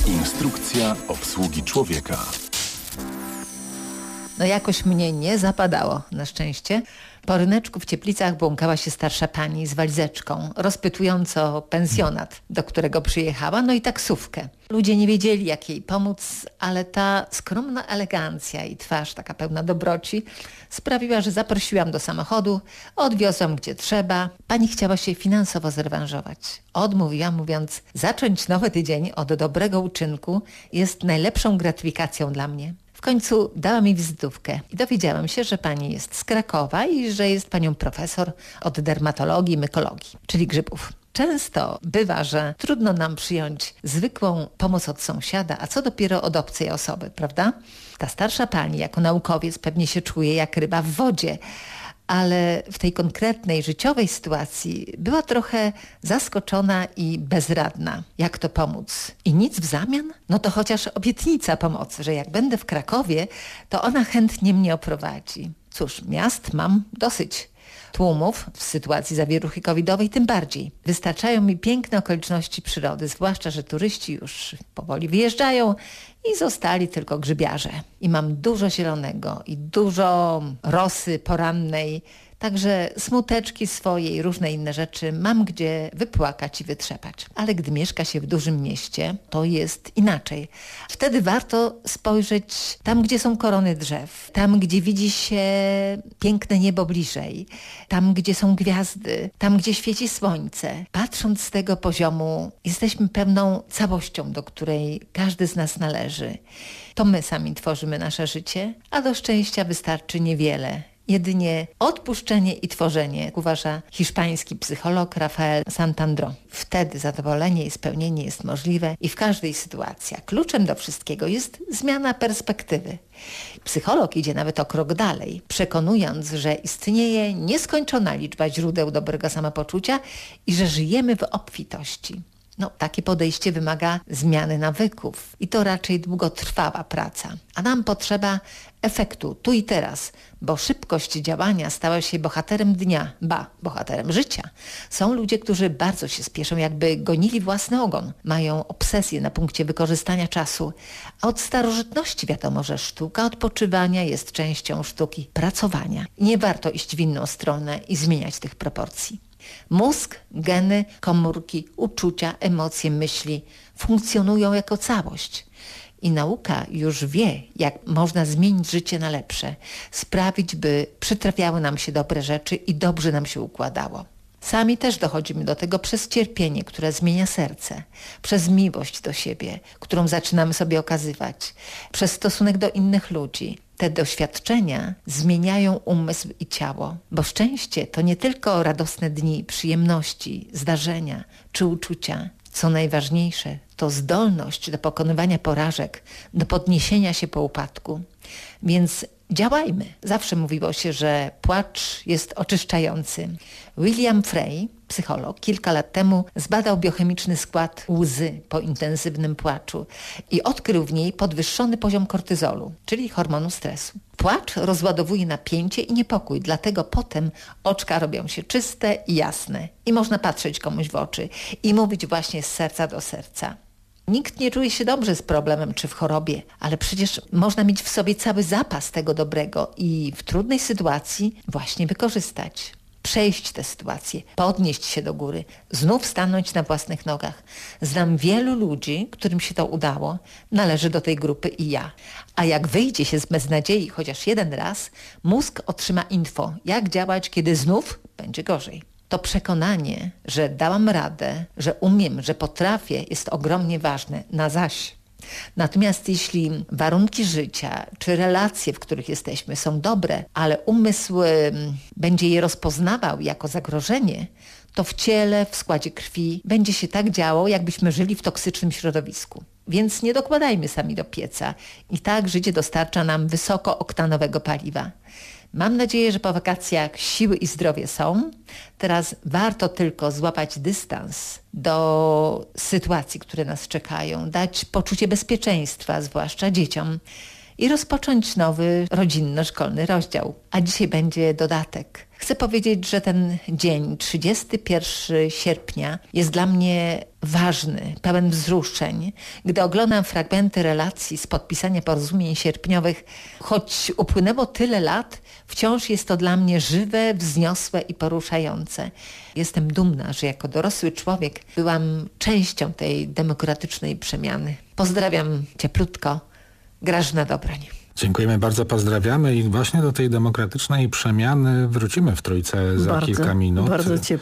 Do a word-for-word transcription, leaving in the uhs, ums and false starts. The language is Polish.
Instrukcja obsługi człowieka. No jakoś mnie nie zapadało, na szczęście. Po ryneczku w Cieplicach błąkała się starsza pani z walizeczką, rozpytując o pensjonat, do którego przyjechała, no i taksówkę. Ludzie nie wiedzieli, jak jej pomóc, ale ta skromna elegancja i twarz taka pełna dobroci sprawiła, że zaprosiłam do samochodu, odwiozłam gdzie trzeba. Pani chciała się finansowo zrewanżować. Odmówiłam, mówiąc, zacząć nowy tydzień od dobrego uczynku jest najlepszą gratyfikacją dla mnie. W końcu dała mi wizytówkę i dowiedziałam się, że pani jest z Krakowa i że jest panią profesor od dermatologii i mykologii, czyli grzybów. Często bywa, że trudno nam przyjąć zwykłą pomoc od sąsiada, a co dopiero od obcej osoby, prawda? Ta starsza pani jako naukowiec pewnie się czuje jak ryba w wodzie, ale w tej konkretnej, życiowej sytuacji była trochę zaskoczona i bezradna. Jak to pomóc? I nic w zamian? No to chociaż obietnica pomocy, że jak będę w Krakowie, to ona chętnie mnie oprowadzi. Cóż, miast mam dosyć. Tłumów w sytuacji zawieruchy covidowej tym bardziej. Wystarczają mi piękne okoliczności przyrody, zwłaszcza, że turyści już powoli wyjeżdżają i zostali tylko grzybiarze. I mam dużo zielonego i dużo rosy porannej, także smuteczki swoje i różne inne rzeczy mam gdzie wypłakać i wytrzepać. Ale gdy mieszka się w dużym mieście, to jest inaczej. Wtedy warto spojrzeć tam, gdzie są korony drzew, tam, gdzie widzi się piękne niebo bliżej, tam, gdzie są gwiazdy, tam, gdzie świeci słońce. Patrząc z tego poziomu, jesteśmy pewną całością, do której każdy z nas należy. To my sami tworzymy nasze życie, a do szczęścia wystarczy niewiele. Jedynie odpuszczenie i tworzenie, jak uważa hiszpański psycholog Rafael Santandró. Wtedy zadowolenie i spełnienie jest możliwe i w każdej sytuacji. A kluczem do wszystkiego jest zmiana perspektywy. Psycholog idzie nawet o krok dalej, przekonując, że istnieje nieskończona liczba źródeł dobrego samopoczucia i że żyjemy w obfitości. No, takie podejście wymaga zmiany nawyków i to raczej długotrwała praca. A nam potrzeba efektu tu i teraz, bo szybkość działania stała się bohaterem dnia, ba, bohaterem życia. Są ludzie, którzy bardzo się spieszą, jakby gonili własny ogon. Mają obsesję na punkcie wykorzystania czasu. A od starożytności wiadomo, że sztuka odpoczywania jest częścią sztuki pracowania. Nie warto iść w inną stronę i zmieniać tych proporcji. Mózg, geny, komórki, uczucia, emocje, myśli funkcjonują jako całość. I nauka już wie, jak można zmienić życie na lepsze, sprawić, by przytrafiały nam się dobre rzeczy i dobrze nam się układało. Sami też dochodzimy do tego przez cierpienie, które zmienia serce, przez miłość do siebie, którą zaczynamy sobie okazywać, przez stosunek do innych ludzi. Te doświadczenia zmieniają umysł i ciało, bo szczęście to nie tylko radosne dni, przyjemności, zdarzenia czy uczucia. Co najważniejsze, to zdolność do pokonywania porażek, do podniesienia się po upadku. Więc działajmy. Zawsze mówiło się, że płacz jest oczyszczający. William Frey, psycholog, kilka lat temu zbadał biochemiczny skład łzy po intensywnym płaczu i odkrył w niej podwyższony poziom kortyzolu, czyli hormonu stresu. Płacz rozładowuje napięcie i niepokój, dlatego potem oczka robią się czyste i jasne i można patrzeć komuś w oczy i mówić właśnie z serca do serca. Nikt nie czuje się dobrze z problemem czy w chorobie, ale przecież można mieć w sobie cały zapas tego dobrego i w trudnej sytuacji właśnie wykorzystać. Przejść tę sytuację, podnieść się do góry, znów stanąć na własnych nogach. Znam wielu ludzi, którym się to udało, należy do tej grupy i ja. A jak wyjdzie się z beznadziei chociaż jeden raz, mózg otrzyma info, jak działać, kiedy znów będzie gorzej. To przekonanie, że dałam radę, że umiem, że potrafię, jest ogromnie ważne, na zaś. Natomiast jeśli warunki życia czy relacje, w których jesteśmy, są dobre, ale umysł y, będzie je rozpoznawał jako zagrożenie, to w ciele, w składzie krwi będzie się tak działo, jakbyśmy żyli w toksycznym środowisku. Więc nie dokładajmy sami do pieca. I tak życie dostarcza nam wysokooktanowego paliwa. Mam nadzieję, że po wakacjach siły i zdrowie są. Teraz warto tylko złapać dystans do sytuacji, które nas czekają, dać poczucie bezpieczeństwa, zwłaszcza dzieciom, i rozpocząć nowy rodzinno-szkolny rozdział. A dzisiaj będzie dodatek. Chcę powiedzieć, że ten dzień, trzydziestego pierwszego sierpnia, jest dla mnie ważny, pełen wzruszeń. Gdy oglądam fragmenty relacji z podpisania porozumień sierpniowych, choć upłynęło tyle lat, wciąż jest to dla mnie żywe, wzniosłe i poruszające. Jestem dumna, że jako dorosły człowiek byłam częścią tej demokratycznej przemiany. Pozdrawiam cieplutko, Grażyna Dobrań. Dziękujemy bardzo, pozdrawiamy i właśnie do tej demokratycznej przemiany wrócimy w Trójce za bardzo, kilka minut. Bardzo ciepło.